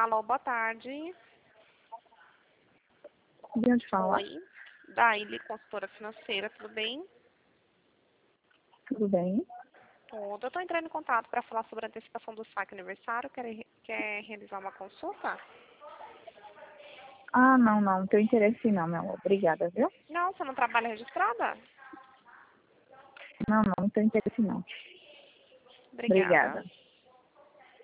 Alô, boa tarde. De onde fala? Oi. Daíli, consultora financeira, tudo bem? Tudo bem? Tudo. Eu estou entrando em contato para falar sobre a antecipação do saque aniversário. Quer realizar uma consulta? Ah, não tenho interesse não, meu amor. Obrigada, viu? Não, você não trabalha registrada? Não tenho interesse não. Obrigada. Obrigada.